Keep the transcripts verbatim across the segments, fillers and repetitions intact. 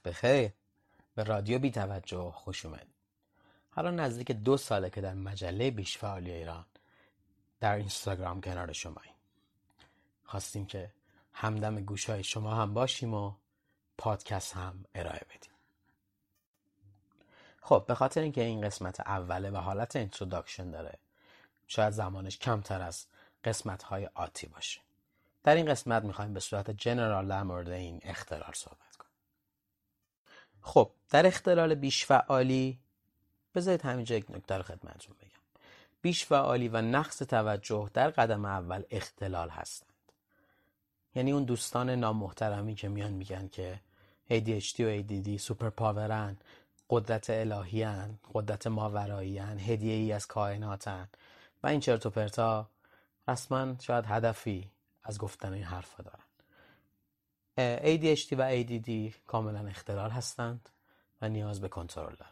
بخیر. به رادیو بی توجه خوش اومد. حالا نزدیک دو ساله که در مجله بیش‌فعالی ایران در اینستاگرام کنار شماییم. خواستیم که همدم گوشای شما هم باشیم و پادکست هم ارائه بدیم. خب به خاطر اینکه این قسمت اوله و حالت اینتروداکشن داره، شاید زمانش کمتر از قسمت‌های آتی باشه. در این قسمت می‌خوایم به صورت جنرال در مورد این اختلال صحبت کنیم. خب در اختلال بیش‌فعالی بذارید همینجا یک نکته رو خدمتتون بگم. بیش‌فعالی و نقص توجه در قدم اول اختلال هستند. یعنی اون دوستان نامحترمی که میان میگن که ای دی اچ دی و ای دی دی سوپر پاورن، قدرت الهیان، قدرت ماوراییان، هدیه‌ای از کائناتن و این چرت و پرتا، رسما شاید هدفی از گفتن این حرفا دارن. ای دی اچ دی و ای دی دی کاملا اختلال هستند و نیاز به کنترل دارن.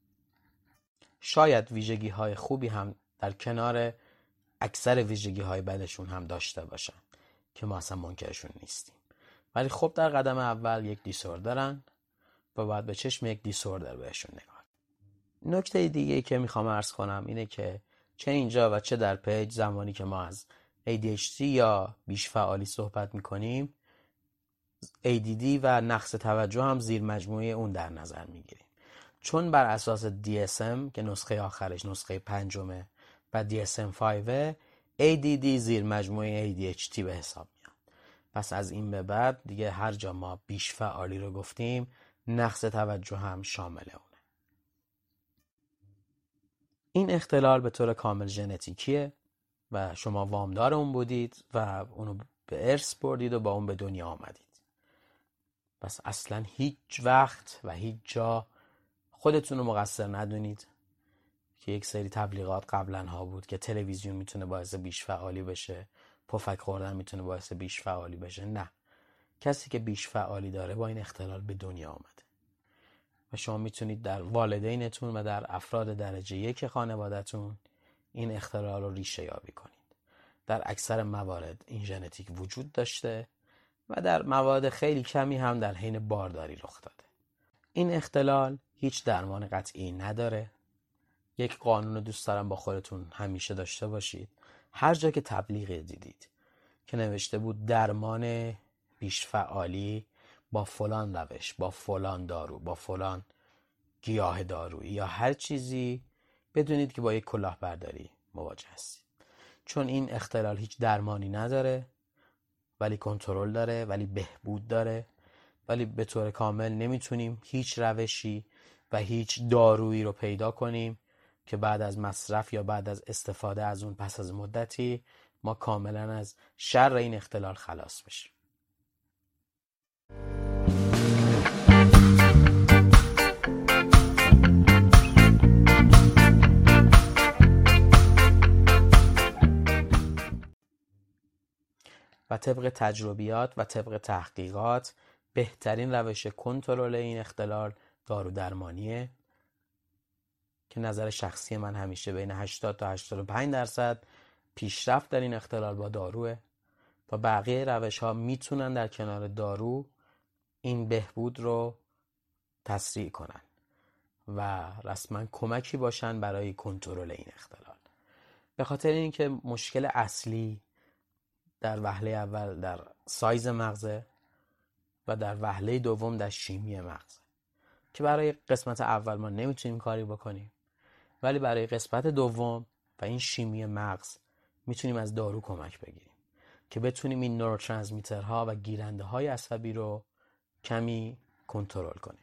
شاید ویژگی های خوبی هم در کنار اکثر ویژگی های بدشون هم داشته باشن که ما اصلا منکرشون نیستیم، ولی خب در قدم اول یک دیسوردرن و باید به چشم یک دیسوردر بهشون نگاه. نکته دیگه که میخوام عرض کنم اینه که چه اینجا و چه در پیج زمانی که ما از ای دی اچ دی یا بیش‌فعالی صحبت میکنیم، ای دی دی و نقص توجه هم زیر مجموعه اون در نظر میگیریم، چون بر اساس دی اس ام که نسخه آخرش نسخه پنجمه و دی اس ام پنج، ای دی دی زیر مجموعه ای دی اچ دی به حساب میاد. پس از این به بعد دیگه هر جا ما بیش‌فعالی رو گفتیم، نقص توجه هم شامل اونه. این اختلال به طور کامل ژنتیکیه و شما وامدار اون بودید و اونو به ارث بردید و با اون به دنیا آمدید. پس اصلا هیچ وقت و هیچ جا خودتون رو مقصر ندونید که یک سری تبلیغات قبلا ها بود که تلویزیون میتونه باعث بیش‌فعالی بشه، پفک خوردن میتونه باعث بیش‌فعالی بشه. نه، کسی که بیش‌فعالی داره با این اختلال به دنیا آمده و شما میتونید در والدینتون و در افراد درجه یک خانواده‌تون این اختلال رو ریشه یابی کنید. در اکثر موارد این ژنتیک وجود داشته و در موارد خیلی کمی هم در حین بارداری رخ داده. این اختلال هیچ درمان قطعی نداره. یک قانون رو دوست دارم با خودتون همیشه داشته باشید. هر جا که تبلیغی دیدید که نوشته بود درمان بیش‌فعالی با فلان روش، با فلان دارو، با فلان گیاه دارویی یا هر چیزی، بدونید که با یک کلاهبرداری مواجه هستید. چون این اختلال هیچ درمانی نداره، ولی کنترل داره، ولی بهبود داره، ولی به طور کامل نمیتونیم هیچ روشی و هیچ دارویی رو پیدا کنیم که بعد از مصرف یا بعد از استفاده از اون پس از مدتی ما کاملا از شر این اختلال خلاص بشیم. و طبق تجربیات و طبق تحقیقات بهترین روش کنترل این اختلال دارو درمانیه که نظر شخصی من همیشه بین هشتاد تا هشتاد و پنج درصد پیشرفت در این اختلال با داروه و بقیه روش ها میتونن در کنار دارو این بهبود رو تسریع کنن و رسما کمکی باشن برای کنترل این اختلال. به خاطر اینکه مشکل اصلی در وهله اول در سایز مغزه و در وهله دوم در شیمی مغزه که برای قسمت اول ما نمیتونیم کاری بکنیم، ولی برای قسمت دوم و این شیمی مغز میتونیم از دارو کمک بگیریم که بتونیم این نوروترانسمیترها و گیرنده های عصبی رو کمی کنترل کنیم.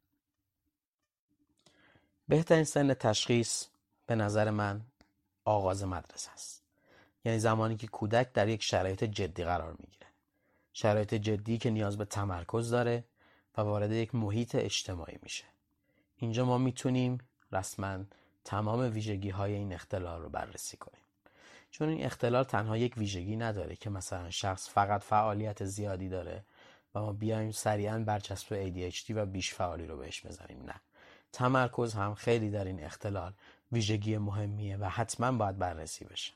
بهترین سن تشخیص به نظر من آغاز مدرسه است. یعنی زمانی که کودک در یک شرایط جدی قرار میگیره، شرایط جدی که نیاز به تمرکز داره و وارد یک محیط اجتماعی میشه. اینجا ما میتونیم رسما تمام ویژگی های این اختلال رو بررسی کنیم، چون این اختلال تنها یک ویژگی نداره که مثلا شخص فقط فعالیت زیادی داره و ما بیایم سریعا برچسب ای دی اچ دی و بیش‌فعالی رو بهش بزنیم. نه، تمرکز هم خیلی در این اختلال ویژگی مهمیه و حتما باید بررسی بشه.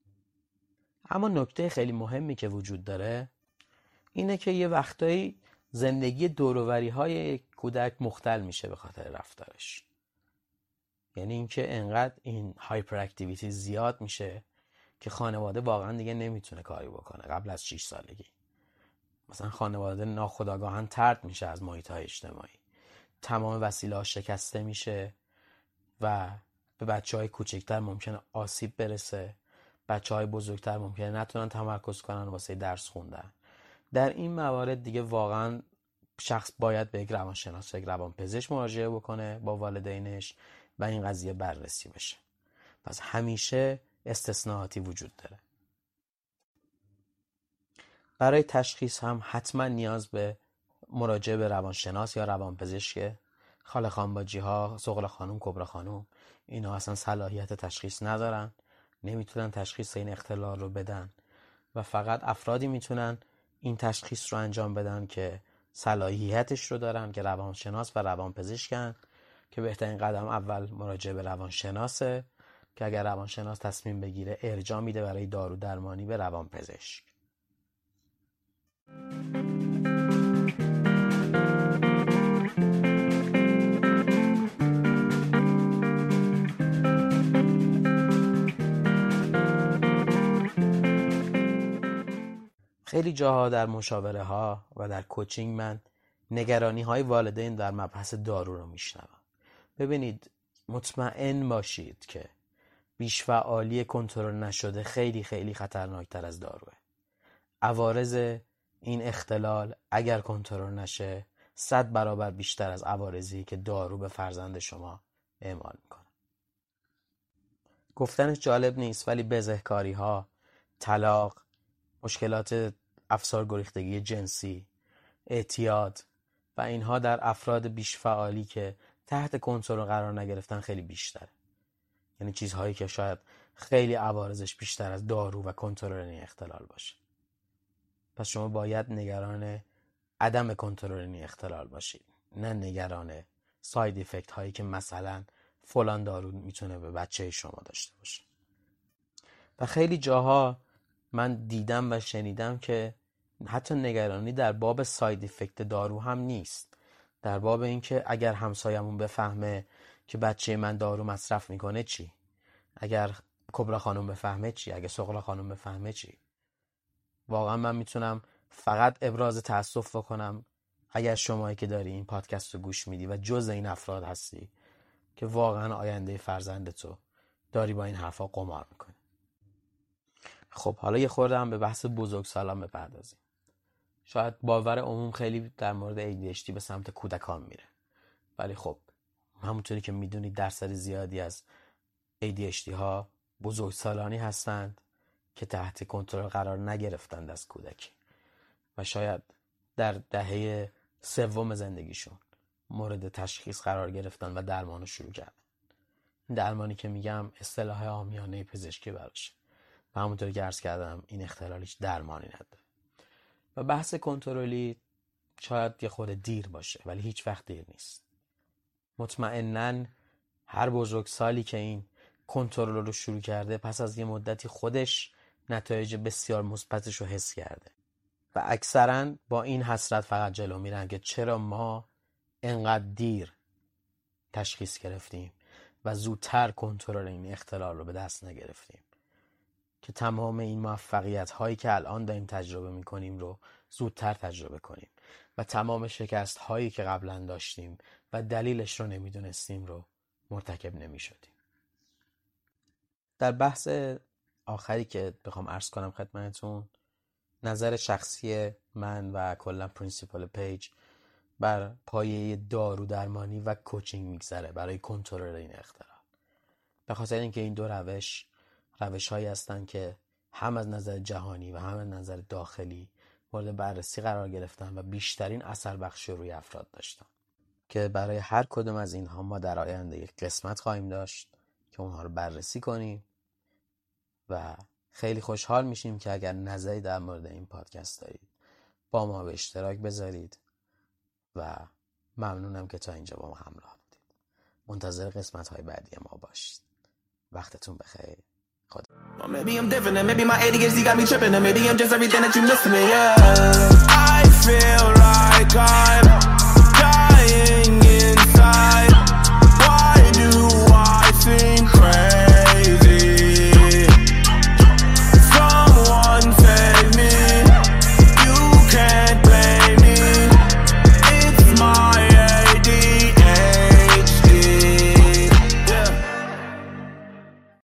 اما نکته خیلی مهمی که وجود داره اینه که یه وقتایی زندگی دوروبری های یک کودک مختل میشه به خاطر رفتارش. یعنی اینکه انقدر این هایپر اکتیویتی زیاد میشه که خانواده واقعا دیگه نمیتونه کاری بکنه قبل از شش سالگی. مثلا خانواده ناخودآگاهاً طرد میشه از محیط‌های اجتماعی، تمام وسیله‌ها شکسته میشه و به بچه‌های کوچکتر ممکنه آسیب برسه، بچه‌های بزرگتر ممکنه نتونن تمرکز کنن واسه درس خوندن. در این موارد دیگه واقعا شخص باید به یک روانشناس و یک روانپزشک مراجعه بکنه با والدینش و این قضیه بررسی بشه. پس همیشه استثناءاتی وجود داره. برای تشخیص هم حتما نیاز به مراجعه به روانشناس یا روانپزشک. خاله خانباجی ها، صقر خانوم، کبرا خانوم، اینا اصلا صلاحیت تشخیص ندارن، نمیتونن تشخیص این اختلال رو بدن و فقط افرادی میتونن این تشخیص رو انجام بدن که صلاحیتش رو دارن، که روانشناس و روانپزشکن، که بهترین قدم اول مراجعه به روانشناسه که اگر روانشناس تصمیم بگیره ارجاع میده برای دارو درمانی به روانپزشک. خیلی جاها در مشاوره ها و در کوچینگ من نگرانی های والدین در مبحث دارو رو میشنوم. ببینید، مطمئن باشید که بیش‌فعالی کنترل نشده خیلی خیلی خطرناکتر از داروه. عوارض این اختلال اگر کنترل نشه صد برابر بیشتر از عوارضی که دارو به فرزند شما اعمال میکنه. گفتنش جالب نیست ولی بزهکاری ها، طلاق، مشکلات افسار گریختگی جنسی، اعتیاد و اینها در افراد بیش‌فعالی که تحت کنترل قرار نگرفتن خیلی بیشتره. یعنی چیزهایی که شاید خیلی عوارضش بیشتر از دارو و کنترل این اختلال باشه. پس شما باید نگران عدم کنترل این اختلال باشید، نه نگران ساید افکت هایی که مثلا فلان دارو میتونه به بچه شما داشته باشه. و خیلی جاها من دیدم و شنیدم که حتی نگرانی در باب ساید افکت دارو هم نیست، در باب این که اگر همسایمون بفهمه که بچه من دارو مصرف میکنه چی؟ اگر کبرا خانم بفهمه چی؟ اگر صقرا خانم بفهمه چی؟ واقعا من میتونم فقط ابراز تأسف بکنم اگر شمایی که داری این پادکست رو گوش میدی و جز این افراد هستی که واقعا آینده فرزندتو داری با این حرفا قمار میکنی. خب حالا یه خورده هم به بحث بزرگسالان بپردازیم. شاید باور عموم خیلی در مورد ای دی اچ دی به سمت کودکان میره، ولی خب همونطوری که میدونید درصد زیادی از ای دی اچ دی ها بزرگسالانی هستند که تحت کنترل قرار نگرفتند از کودکی و شاید در دهه سوم زندگیشون مورد تشخیص قرار گرفتن و درمانو شروع کردن. درمانی که میگم اصطلاح عامیانه پزشکی براشه و همونطوری که عرض کردم این اختلال هیچ درمانی نداره. و بحث کنترلی شاید یه خورده دیر باشه ولی هیچ وقت دیر نیست. مطمئناً هر بزرگسالی که این کنترل رو شروع کرده پس از یه مدتی خودش نتایج بسیار مثبتش رو حس کرده و اکثراً با این حسرت فقط جلو میرن که چرا ما انقدر دیر تشخیص گرفتیم و زودتر کنترل این اختلال رو به دست نگرفتیم که تمام این موفقیت هایی که الان داریم تجربه میکنیم رو زودتر تجربه کنیم و تمام شکست هایی که قبلا داشتیم و دلیلش رو نمیدونستیم رو مرتکب نمیشدیم. در بحث آخری که بخوام عرض کنم خدمتتون، نظر شخصی من و کلا پرینسیپل پیج بر پایه دارو درمانی و کوچینگ میگذره برای کنترل این اختلال. به خاطر اینکه این دو روش روش هایی هستن که هم از نظر جهانی و هم از نظر داخلی مورد بررسی قرار گرفتن و بیشترین اثر بخشی روی افراد داشتن که برای هر کدوم از اینها ما در آینده یک قسمت خواهیم داشت که اونها رو بررسی کنیم و خیلی خوشحال میشیم که اگر نظری در مورد این پادکست دارید با ما به اشتراک بذارید و ممنونم که تا اینجا با ما همراه بودید. منتظر قسمت های بعدی ما باشید. وقتتون بخیر. خدا. Well, maybe I'm different and maybe my A D H D got me tripping and maybe I'm just everything that you listen to, yeah. I feel right like I'm dying.